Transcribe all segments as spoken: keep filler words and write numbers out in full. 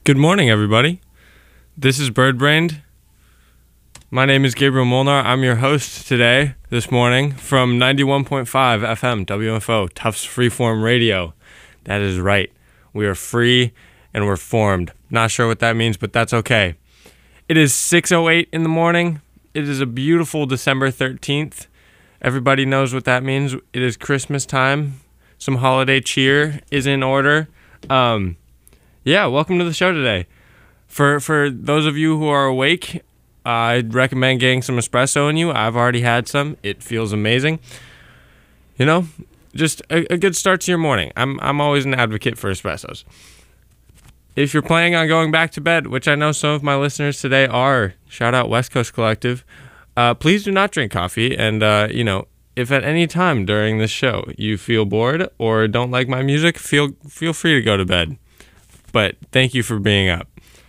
Good morning, everybody. This is Birdbrained. My name is Gabriel Molnar. I'm your host today, this morning, from ninety-one point five F M, W F O, Tufts Freeform Radio. That is right. We are free and we're formed. Not sure what that means, but that's okay. It is six oh eight in the morning. It is a beautiful December thirteenth. Everybody knows what that means. It is Christmas time. Some holiday cheer is in order. Um... Yeah, welcome to the show today. For for those of you who are awake, uh, I'd recommend getting some espresso in you. I've already had some. It feels amazing. You know, just a, a good start to your morning. I'm I'm always an advocate for espressos. If you're planning on going back to bed, which I know some of my listeners today are, shout out West Coast Collective, uh, please do not drink coffee. And, uh, you know, if at any time during this show you feel bored or don't like my music, feel feel free to go to bed. But thank you for being up.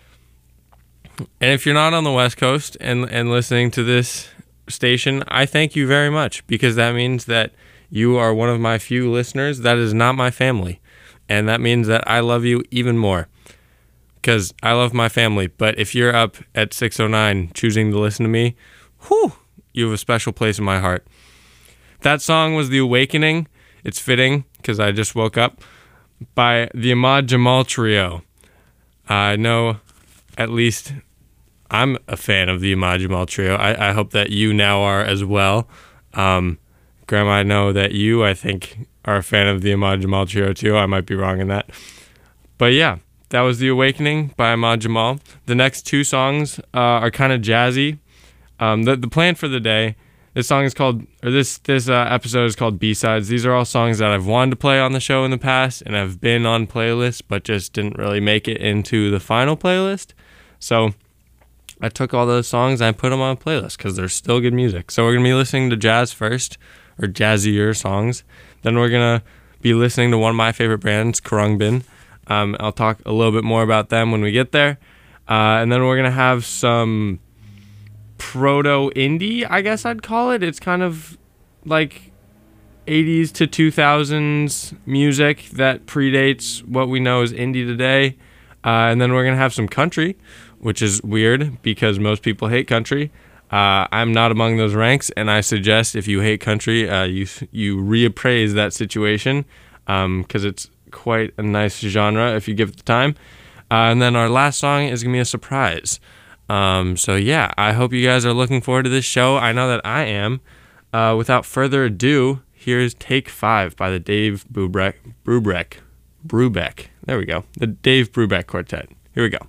And if you're not on the West Coast and, and listening to this station, I thank you very much, because that means that you are one of my few listeners that is not my family. And that means that I love you even more, because I love my family. But if you're up at six oh nine choosing to listen to me, whew, you have a special place in my heart. That song was The Awakening. It's fitting because I just woke up. By the Ahmad Jamal Trio. I know at least I'm a fan of the Ahmad Jamal Trio. I, I hope that you now are as well. Um, Grandma, I know that you, I think, are a fan of the Ahmad Jamal Trio too. I might be wrong in that. But yeah, that was The Awakening by Ahmad Jamal. The next two songs uh, are kind of jazzy. Um, the, the plan for the day, this song is called, or this this uh, episode is called B-Sides. These are all songs that I've wanted to play on the show in the past and have been on playlists, but just didn't really make it into the final playlist. So I took all those songs and I put them on a playlist because they're still good music. So we're going to be listening to jazz first, or jazzier songs. Then we're going to be listening to one of my favorite bands, Khruangbin. Um, I'll talk a little bit more about them when we get there. Uh, and then we're going to have some proto-indie, I guess I'd call it. It's kind of like eighties to two thousands music that predates what we know as indie today. Uh, and then we're going to have some country, which is weird because most people hate country. Uh, I'm not among those ranks, and I suggest if you hate country, uh, you you reappraise that situation um, because it's quite a nice genre if you give it the time. Uh, and then our last song is going to be a surprise. Um, so yeah, I hope you guys are looking forward to this show. I know that I am. Uh, without further ado, here's Take Five by the Dave Brubeck, Brubeck, Brubeck. There we go. The Dave Brubeck Quartet. Here we go.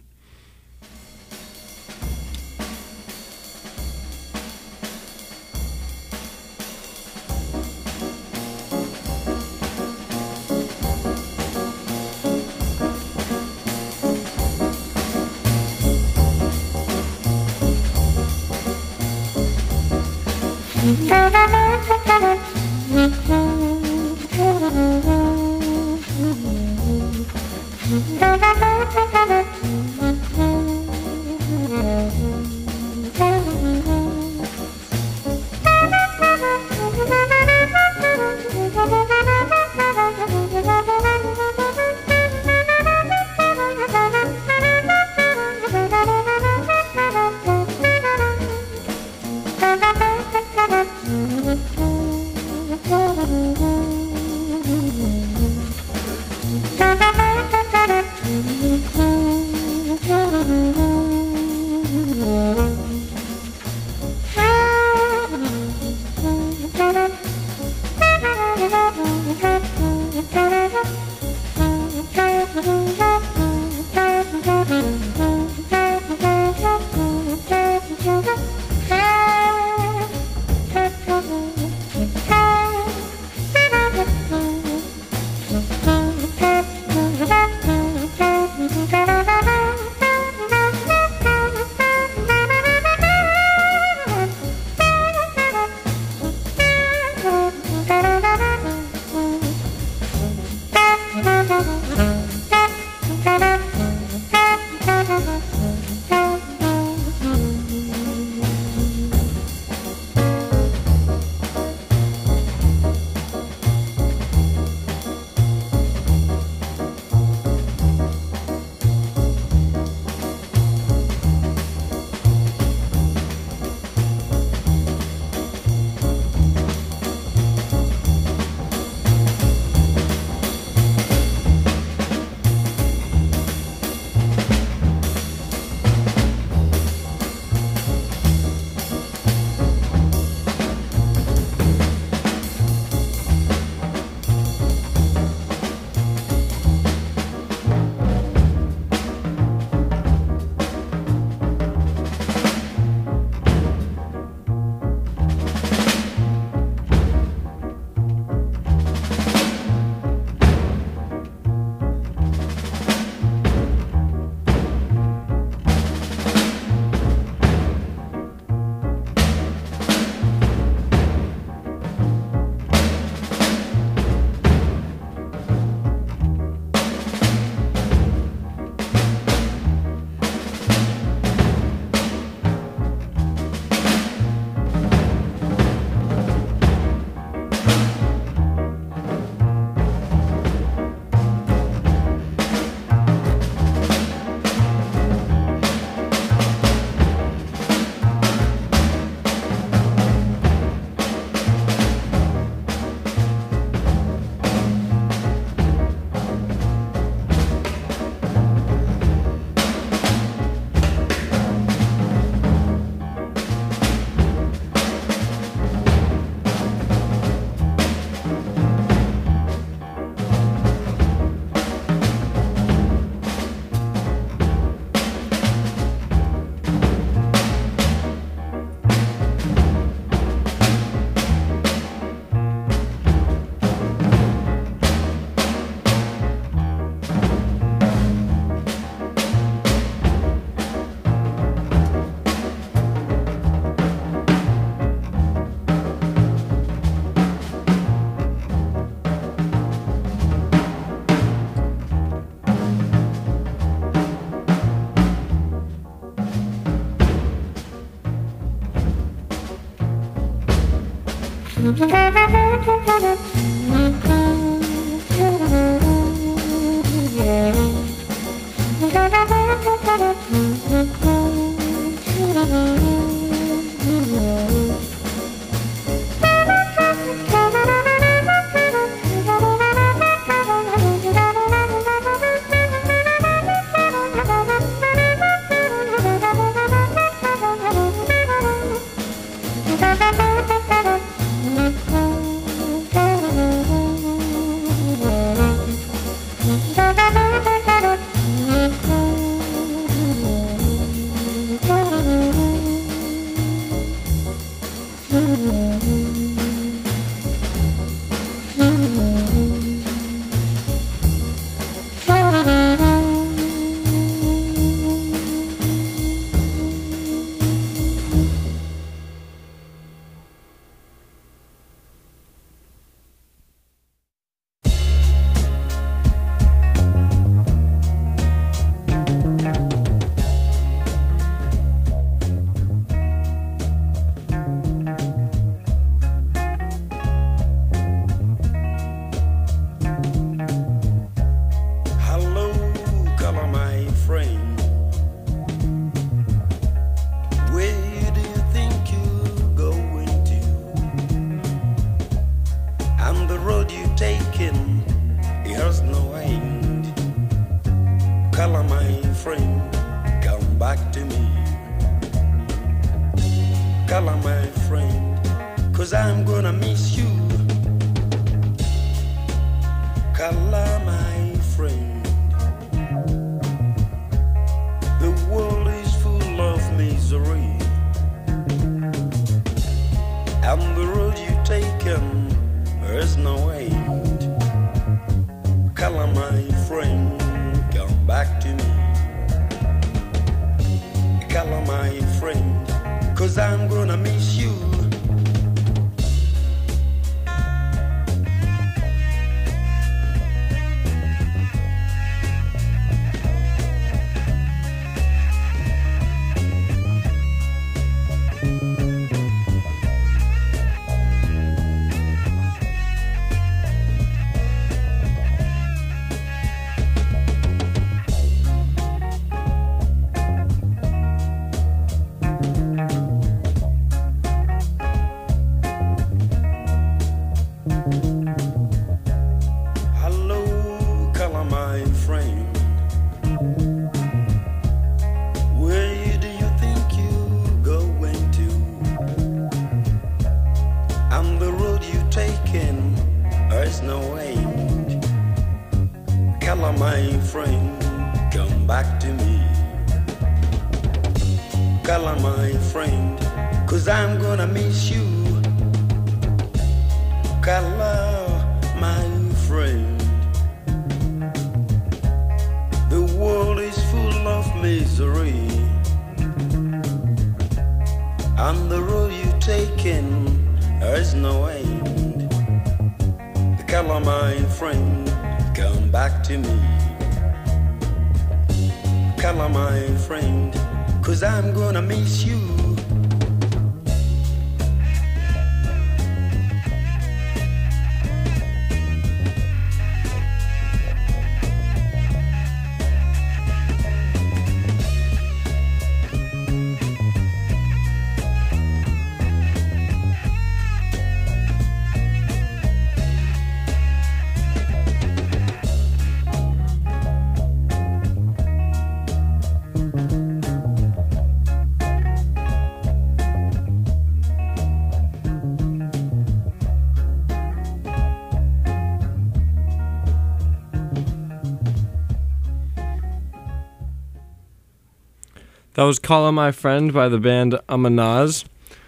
That was Call On My Friend by the band Amanaz.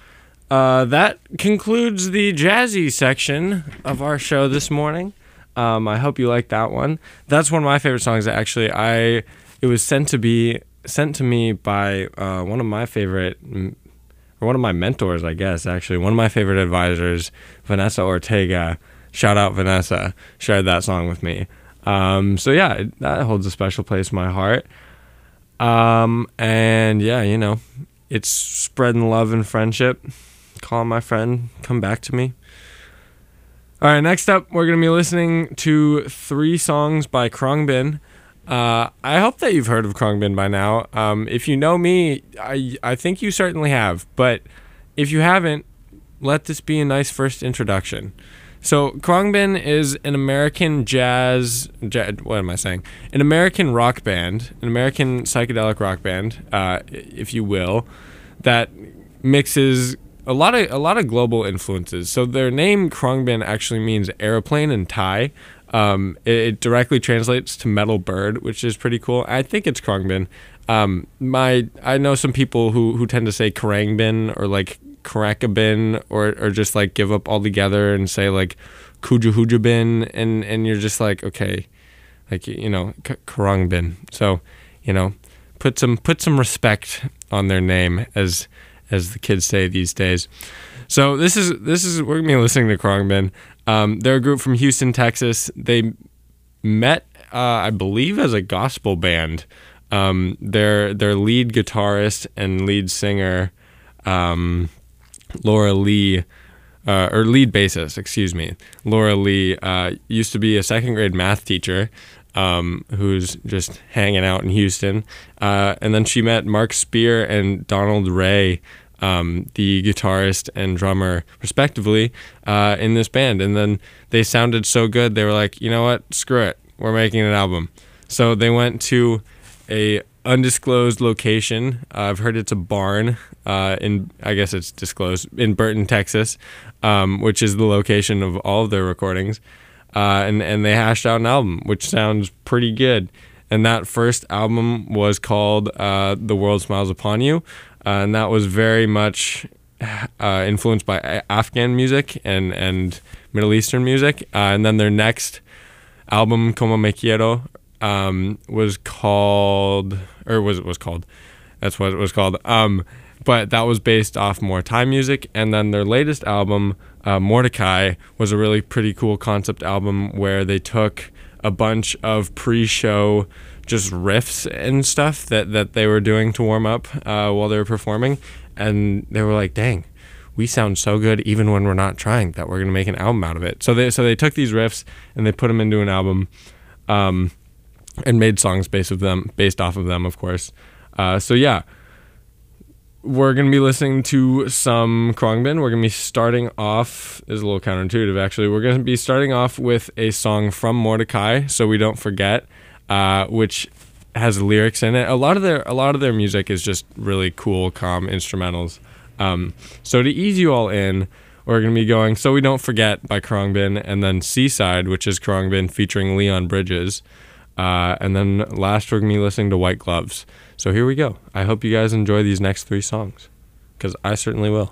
Uh, that concludes the jazzy section of our show this morning. Um, I hope you liked that one. That's one of my favorite songs. Actually, I it was sent to be sent to me by uh, one of my favorite, or one of my mentors, I guess. Actually, one of my favorite advisors, Vanessa Ortega. Shout out Vanessa. Shared that song with me. Um, so yeah, it, that holds a special place in my heart. Um, and yeah, you know, it's spreading love and friendship. call my friend, come back to me. All right, next up, we're going to be listening to three songs by Khruangbin. Uh, I hope that you've heard of Khruangbin by now. Um, if you know me, I I think you certainly have. But if you haven't, let this be a nice first introduction. So Khruangbin is an American jazz, jazz, what am I saying? An American rock band, an American psychedelic rock band, uh, if you will, that mixes a lot of a lot of global influences. So their name Khruangbin actually means airplane in Thai. Um, it, it directly translates to metal bird, which is pretty cool. I think it's Khruangbin. Um, my I know some people who who tend to say Khruangbin or like Karakabin or or just like give up altogether and say like Kujuhujabin, and and you're just like, okay, like, you know, Khruangbin. So, you know, put some put some respect on their name, as as the kids say these days. So this is this is we're gonna be listening to Khruangbin. Um, they're a group from Houston, Texas. They met, uh, I believe, as a gospel band. Um, their their lead guitarist and lead singer, um, Laura Lee, uh, or lead bassist, excuse me, Laura Lee, uh, used to be a second grade math teacher, um, who's just hanging out in Houston. Uh, and then she met Mark Spear and Donald Ray, um, the guitarist and drummer, respectively, uh, in this band. And then they sounded so good, they were like, you know what, screw it, we're making an album. So they went to a undisclosed location. Uh, I've heard it's a barn, uh, in, I guess it's disclosed, in Burton, Texas, um, which is the location of all of their recordings. Uh, and, and they hashed out an album, which sounds pretty good. And that first album was called uh, The World Smiles Upon You. Uh, and that was very much uh, influenced by Afghan music and, and Middle Eastern music. Uh, and then their next album, Como Me Quiero, um, was called, or was it was called, that's what it was called. Um, but that was based off more Thai music. And then their latest album, uh, Mordecai, was a really pretty cool concept album where they took a bunch of pre-show just riffs and stuff that, that they were doing to warm up uh, while they were performing. And they were like, dang, we sound so good even when we're not trying, that we're going to make an album out of it. So they so they took these riffs and they put them into an album, um, and made songs based of them, based off of them, of course. Uh, so yeah, we're going to be listening to some Khruangbin. We're going to be starting off, is a little counterintuitive actually, we're going to be starting off with a song from Mordecai, So We Don't Forget, uh, which has lyrics in it. A lot of their a lot of their music is just really cool, calm instrumentals. Um, so to ease you all in, we're going to be going So We Don't Forget by Khruangbin, and then Seaside, which is Khruangbin featuring Leon Bridges. Uh, and then last, we're going to be listening to White Gloves. So here we go. I hope you guys enjoy these next three songs, because I certainly will.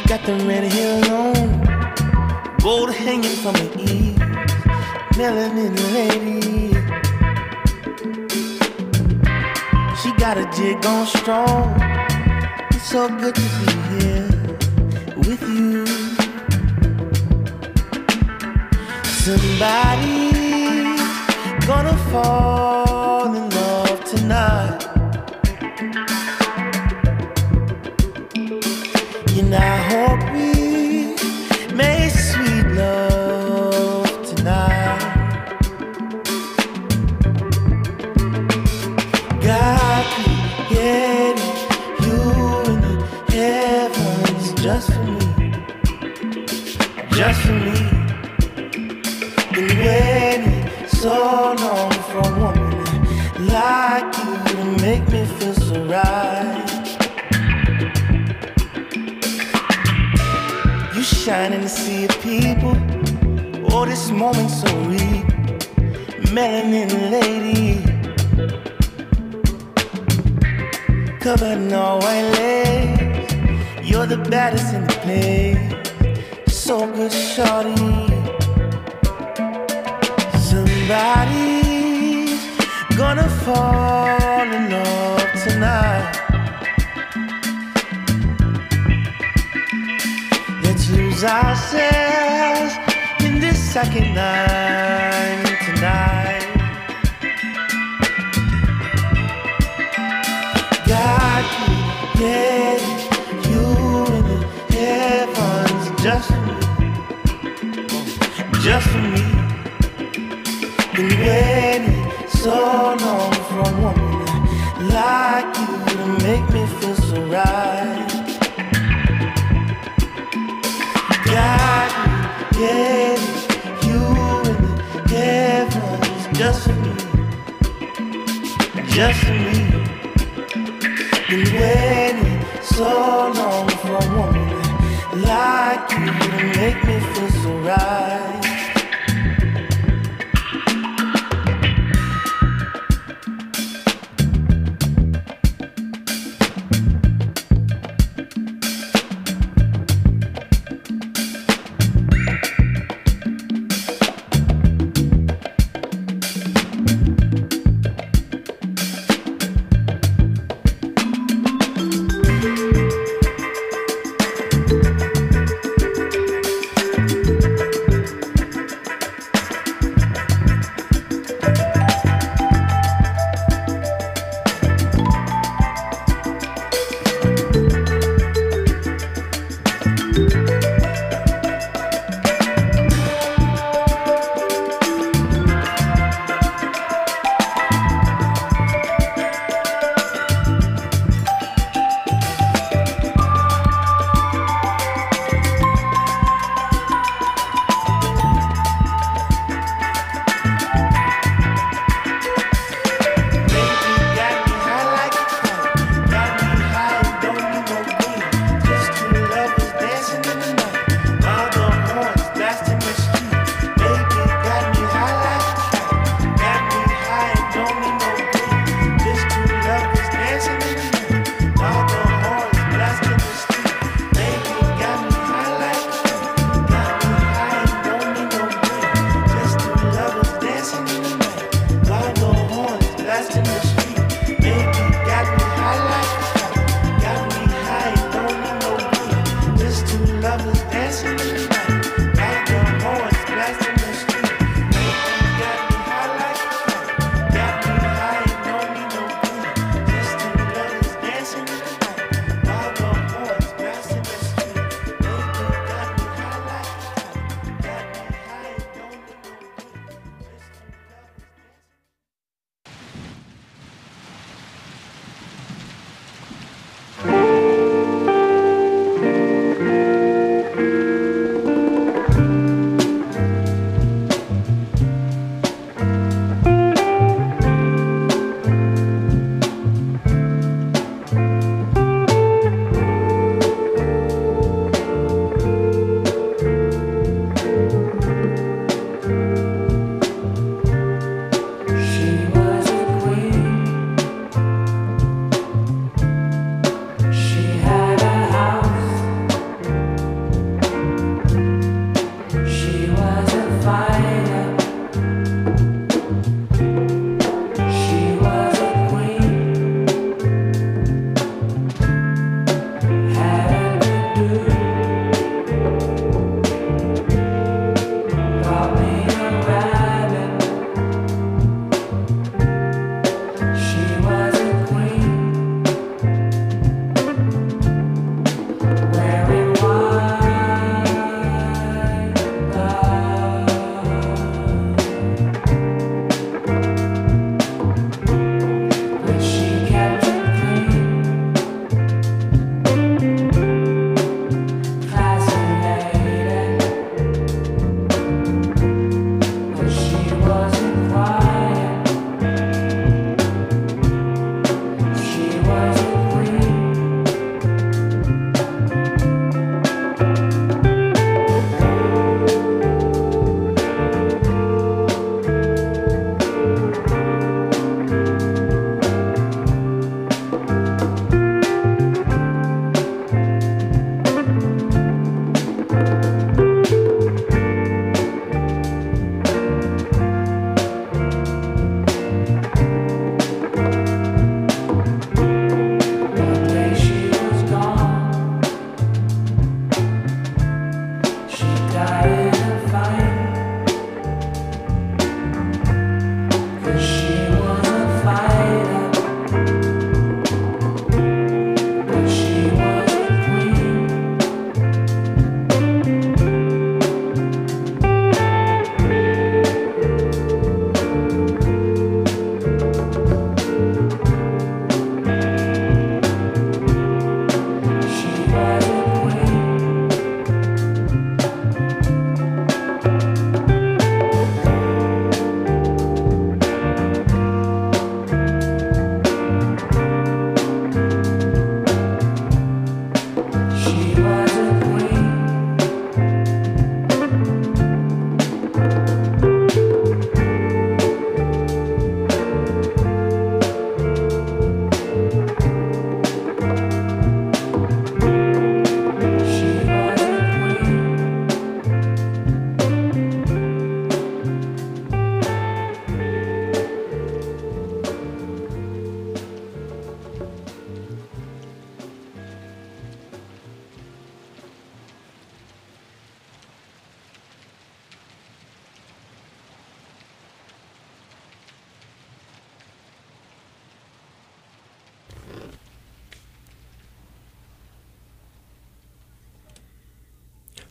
got the red hair on, gold hanging from her ears, melanin lady. She got a jig on strong. It's so good to be here with you. Somebody gonna fall in love tonight. And I hope we make sweet love tonight. God created you in the heavens just for me, just for me. Been waiting so long for a woman like you to make me feel so right. You shine in the sea of people. Oh, this moment so real. Melanin lady, covered in all white lace. You're the baddest in the place. So good, shorty. Somebody's gonna fall in love tonight. Let's lose ourselves in this second night tonight. God created you in the heavens just for me, just for me. Been waiting so long for a woman like you to make me feel so right. God created you in the heavens just for me, just for me. Been waiting so long for a woman like you to make me feel so right.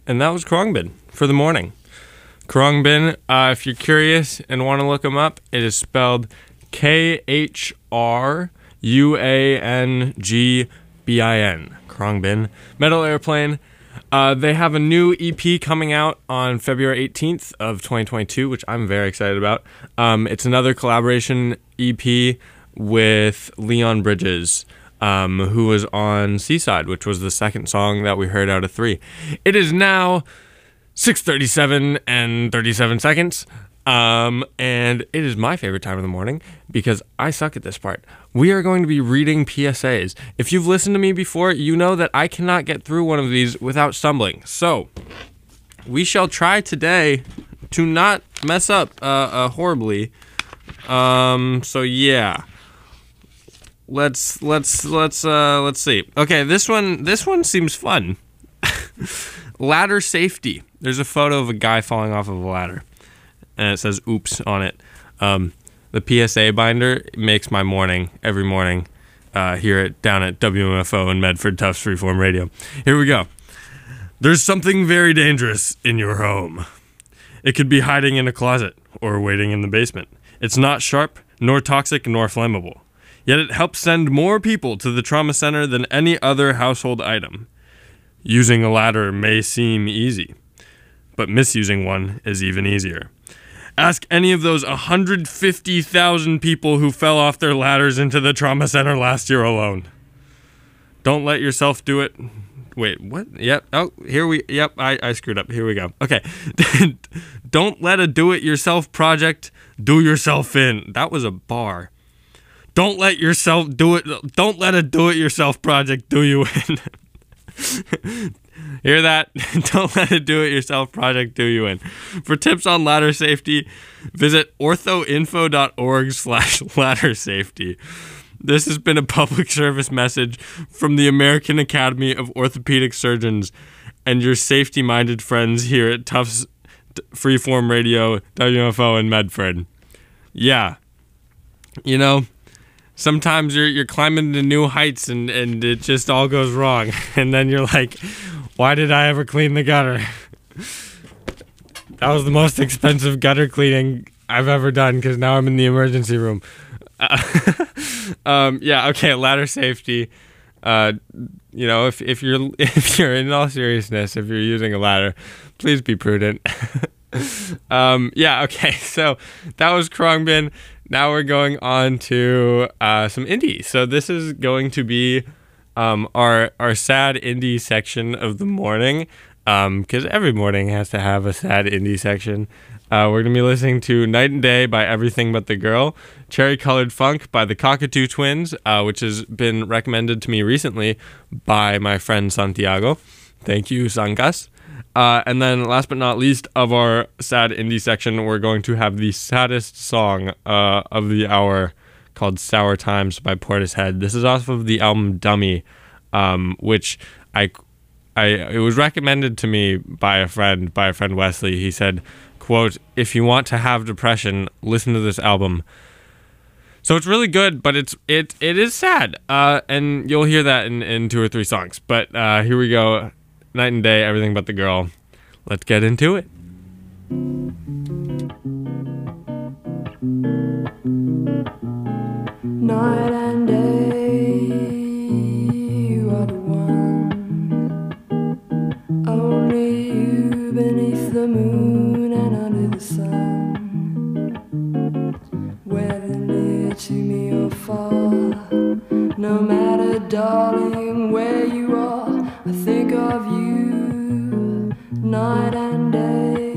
And that was Khruangbin for the morning. Khruangbin, uh, if you're curious and want to look him up, it is spelled K H R U A N G B I N. Khruangbin. Metal Airplane. Uh, they have a new E P coming out on February eighteenth of twenty twenty-two, which I'm very excited about. Um, it's another collaboration E P with Leon Bridges, um, who was on Seaside, which was the second song that we heard out of three. It is now six thirty-seven and thirty-seven seconds, um, and it is my favorite time of the morning because I suck at this part. We are going to be reading P S As. If you've listened to me before, you know that I cannot get through one of these without stumbling. So, we shall try today to not mess up uh, uh, horribly. Um, so yeah. Let's let's let's uh let's see. Okay, this one this one seems fun. Ladder safety. There's a photo of a guy falling off of a ladder, and it says "Oops" on it. Um, the P S A binder makes my morning every morning. Uh, here at down at W M F O in Medford, Tufts Freeform Radio. Here we go. There's something very dangerous in your home. It could be hiding in a closet or waiting in the basement. It's not sharp, nor toxic, nor flammable. Yet it helps send more people to the trauma center than any other household item. Using a ladder may seem easy, but misusing one is even easier. Ask any of those one hundred fifty thousand people who fell off their ladders into the trauma center last year alone. Don't let yourself do it. Wait, what? Yep. Oh, here we, yep, I, I screwed up. Here we go. Okay. Don't let a do-it-yourself project do yourself in. That was a bar. Don't let yourself do it. Don't let a do-it-yourself project do you in. Hear that? Don't let a do-it-yourself project do you in. For tips on ladder safety, visit orthoinfo.org slash ladder safety. This has been a public service message from the American Academy of Orthopedic Surgeons and your safety-minded friends here at Tufts Freeform Radio, W M F O in Medford. Yeah. You know, sometimes you're you're climbing to new heights and, and it just all goes wrong. And then you're like, why did I ever clean the gutter? That was the most expensive gutter cleaning I've ever done because now I'm in the emergency room. Uh, um, yeah, okay, ladder safety. Uh, you know, if if you're if you're in all seriousness, if you're using a ladder, please be prudent. um, yeah, okay, so that was Khruangbin. Now we're going on to uh, some indie. So this is going to be um, our our sad indie section of the morning, because um, every morning has to have a sad indie section. Uh, we're going to be listening to Night and Day by Everything But the Girl, Cherry Colored Funk by the Cockatoo Twins, uh, which has been recommended to me recently by my friend Santiago. Thank you, Sangas. Uh, and then last but not least of our sad indie section, we're going to have the saddest song uh, of the hour called Sour Times by Portishead. This is off of the album Dummy, um, which I, I, it was recommended to me by a friend, by a friend Wesley. He said, quote, if you want to have depression, listen to this album. So it's really good, but it's it it is sad. Uh, and you'll hear that in, in two or three songs. But uh, here we go. Night and Day, Everything But the Girl. Let's get into it. Night and day, you are the one. Only you beneath the moon and under the sun. Whether near to me or far, no matter, darling, where you are, I think of you night and day.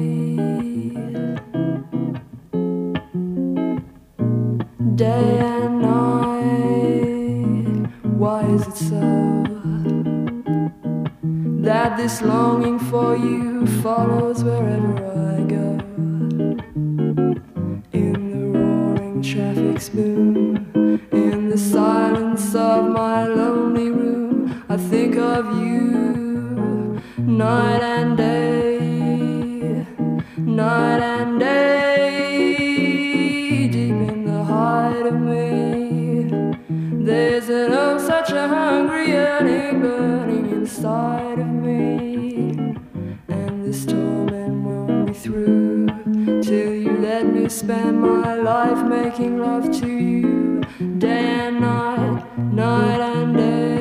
Day and night, why is it so that this longing for you follows wherever I go? In the roaring traffic's boom, in the silence of my lonely room, I think of you night and day, night and day, deep in the heart of me. There's an oh such a hungry yearning burning inside of me, and this torment won't be through till you let me spend my life making love to you, day and night, night and day.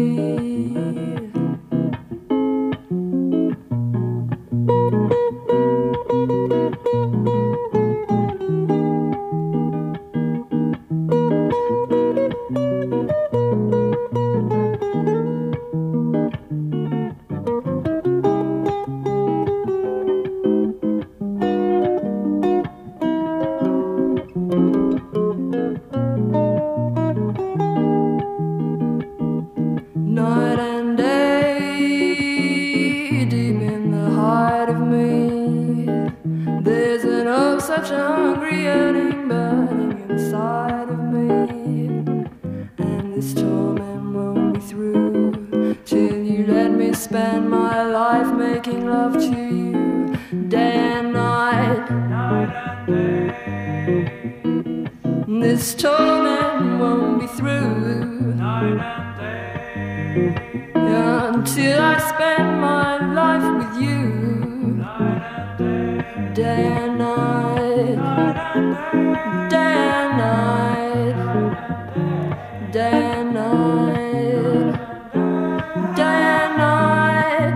Night and day, deep in the heart of me, there's an oh such a hungry yearning burning inside of me. And this torment won't be through till you let me spend my life making love to you, day and night, night and day. This torment won't be through, night and day, until I spend my life with you, day and night, day and night, day and night, day and night.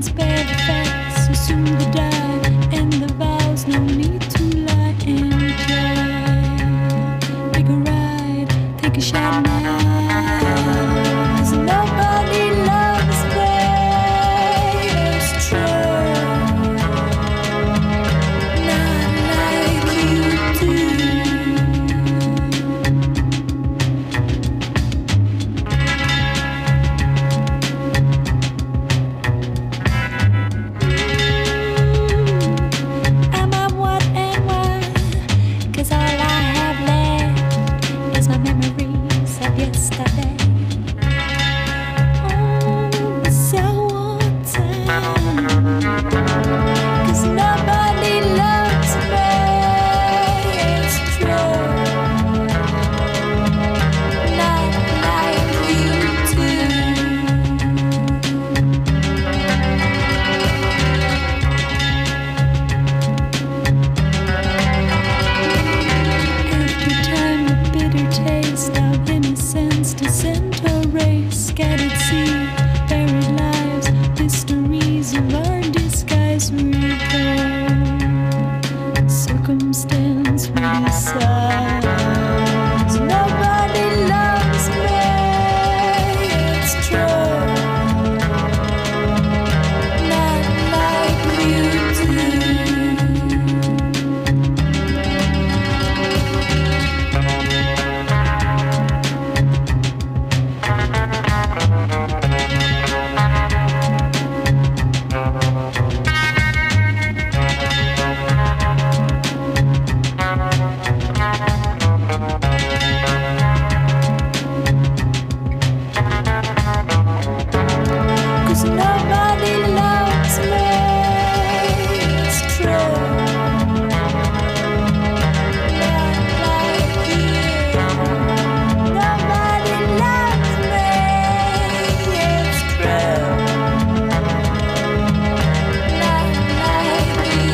spare the facts, assume the die, and the vows, no need to lie and try. Take a ride, take a shot now. 'Cause nobody loves me as true, not like you do. Am I what and why? 'Cause all I have left is my memories of yesterday. Oh, so on time. 'Cause nobody loves me, it's true. Not like you do. After time, the bitter taste of innocence disintegrates, scattered seed, buried lives, mysteries of our disguise reveal. Circumstance we decide. Nobody loves me, it's true. Not like you do. Cause nobody loves me, it's true. Not like you. Nobody loves me, it's true. Not like you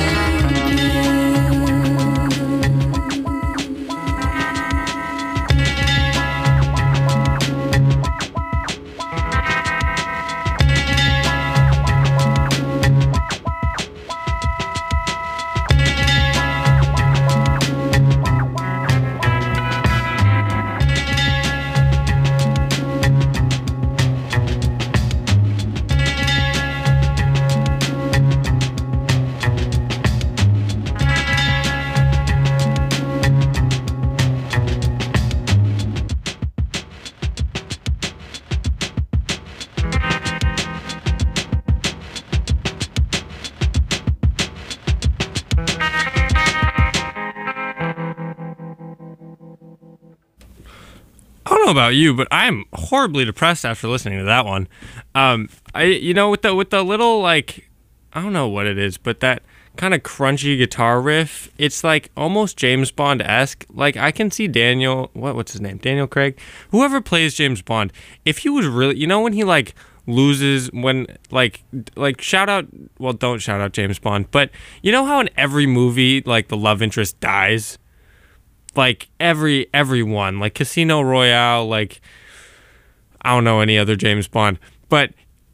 I don't know about you, but I'm horribly depressed after listening to that one. Um, I, you know, with the with the little like, I don't know what it is, but that kind of crunchy guitar riff, it's like almost James Bond-esque. Like I can see Daniel, what what's his name, Daniel Craig, whoever plays James Bond. If he was really, you know, when he like loses, when like like shout out, well, don't shout out James Bond, but you know how in every movie like the love interest dies. Like every everyone, like Casino Royale, like I don't know any other James Bond, but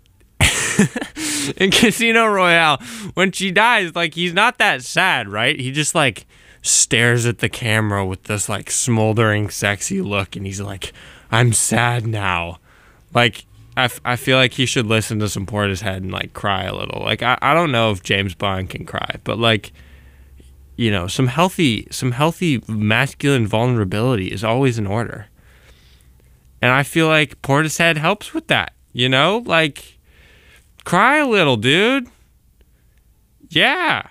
in Casino Royale, when she dies, like he's not that sad, right? He just like stares at the camera with this like smoldering, sexy look, and he's like, "I'm sad now." Like I, f- I feel like he should listen to some Portishead and like cry a little. Like I, I don't know if James Bond can cry, but like, you know, some healthy some healthy masculine vulnerability is always in order. And I feel like Portishead helps with that, you know? Like, cry a little, dude. Yeah.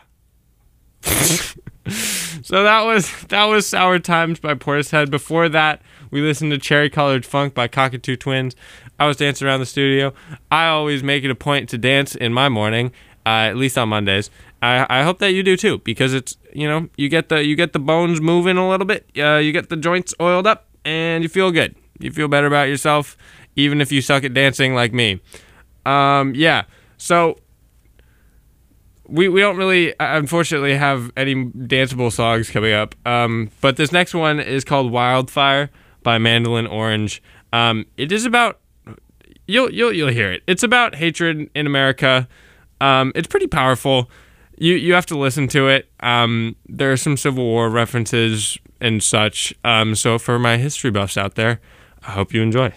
So that was that was Sour Times by Portishead. Before that, we listened to Cherry Colored Funk by Cockatoo Twins. I was dancing around the studio. I always make it a point to dance in my morning, uh, at least on Mondays. I, I hope that you do too, because it's, you know, you get the you get the bones moving a little bit, uh, you get the joints oiled up, and you feel good. You feel better about yourself, even if you suck at dancing like me. Um, yeah, so we we don't really, unfortunately, have any danceable songs coming up. Um, but this next one is called Wildfire by Mandolin Orange. Um, it is about, you'll you'll you'll hear it. It's about hatred in America. Um, it's pretty powerful. You you have to listen to it. Um, there are some Civil War references and such. Um, so for my history buffs out there, I hope you enjoy.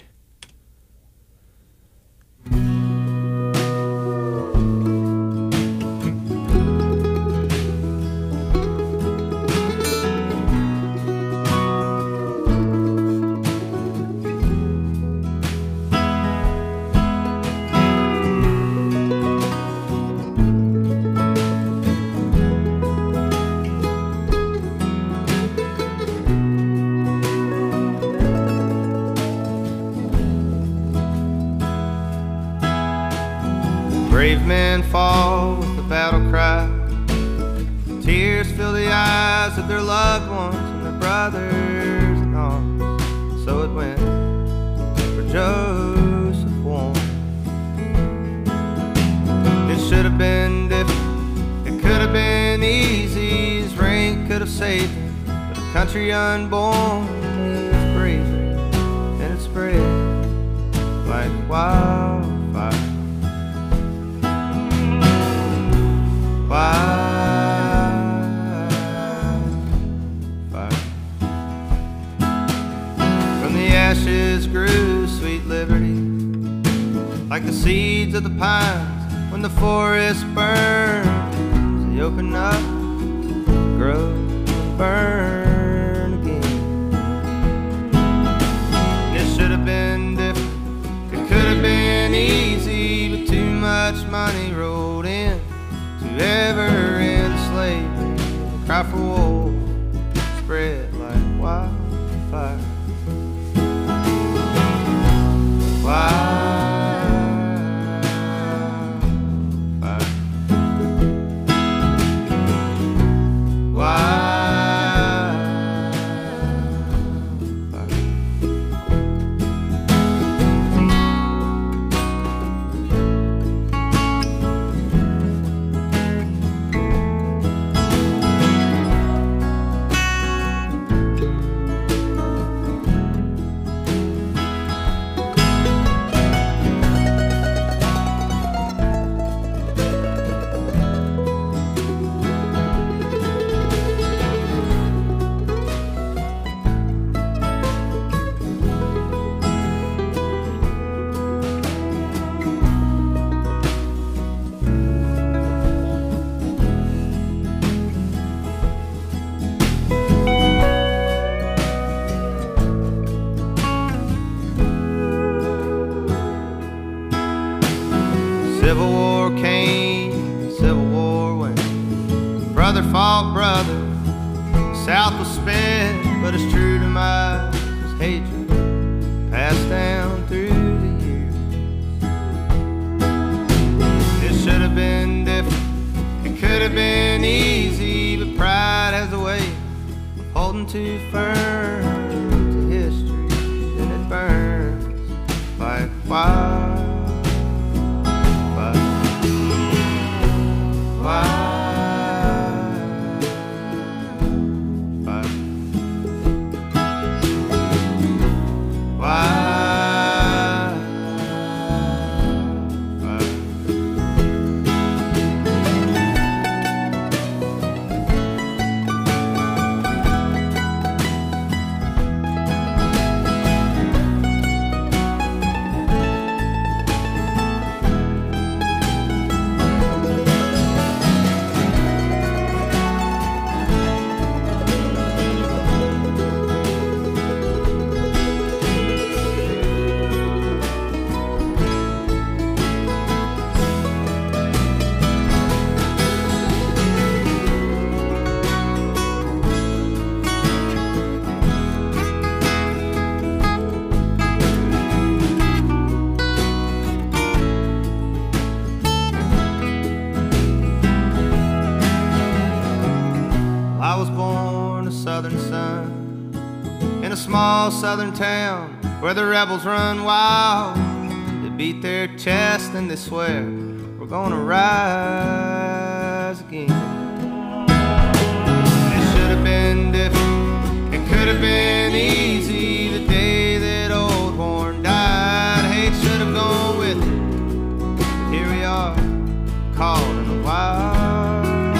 Brave men fall with the battle cry. Tears fill the eyes of their loved ones and their brothers in arms. So it went for Joseph Warren. It should have been different. It could have been easy. His rank could have saved him. But a country unborn is bravery, and it spread like wildfire. From the ashes grew sweet liberty, like the seeds of the pines when the forest burns. They open up, grow, and burn again. And it should have been different. It could have been easy, but too much money rolled in to ever end slavery. The cry for war spread like wildfire. Wildfire. Wildfire. Civil War came, Civil War went. Brother fought brother, the South was spent. But it's true to my hatred passed down through the years. It should have been different, it could have been easy, but pride has a way of holding too firm to history, and it burns like fire. I was born a southern son in a small southern town where the rebels run wild. They beat their chest and they swear we're gonna rise again. It should have been different, it could have been easy. The day that old Warren died, hate should have gone with it. But here we are, caught in a wildfire.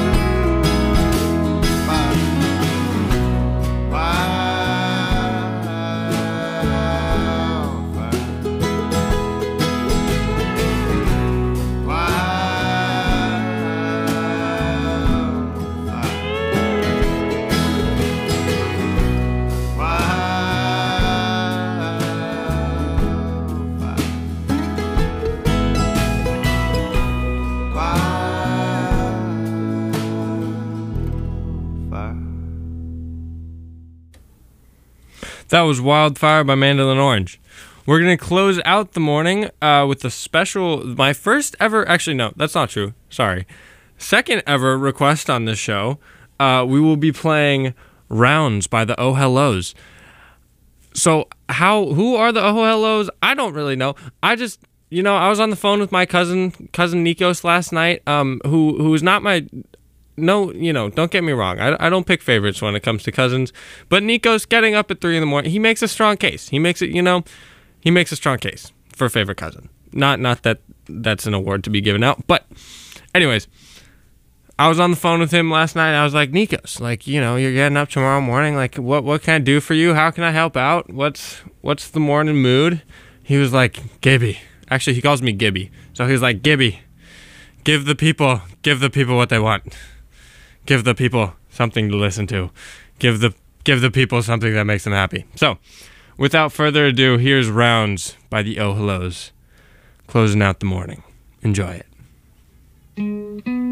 That was Wildfire by Mandolin Orange. We're going to close out the morning uh, with a special, my first ever, actually, no, that's not true. Sorry. Second ever request on this show. Uh, we will be playing Rounds by the Oh Hellos. So how, who are the Oh Hellos? I don't really know. I just, you know, I was on the phone with my cousin, cousin Nikos last night, um, who, who is not my... No, you know, don't get me wrong. I, I don't pick favorites when it comes to cousins. But Nikos getting up at three in the morning, he makes a strong case. He makes it, you know, he makes a strong case for a favorite cousin. Not not that that's an award to be given out. But anyways, I was on the phone with him last night. And I was like, Nikos, like, you know, you're getting up tomorrow morning. Like, what what can I do for you? How can I help out? What's what's the morning mood? He was like, Gibby. Actually, he calls me Gibby. So he was like, Gibby, give the people, give the people what they want. Give the people something to listen to. Give the give the people something that makes them happy. So, without further ado, here's Rounds by the Oh Hellos, closing out the morning. Enjoy it.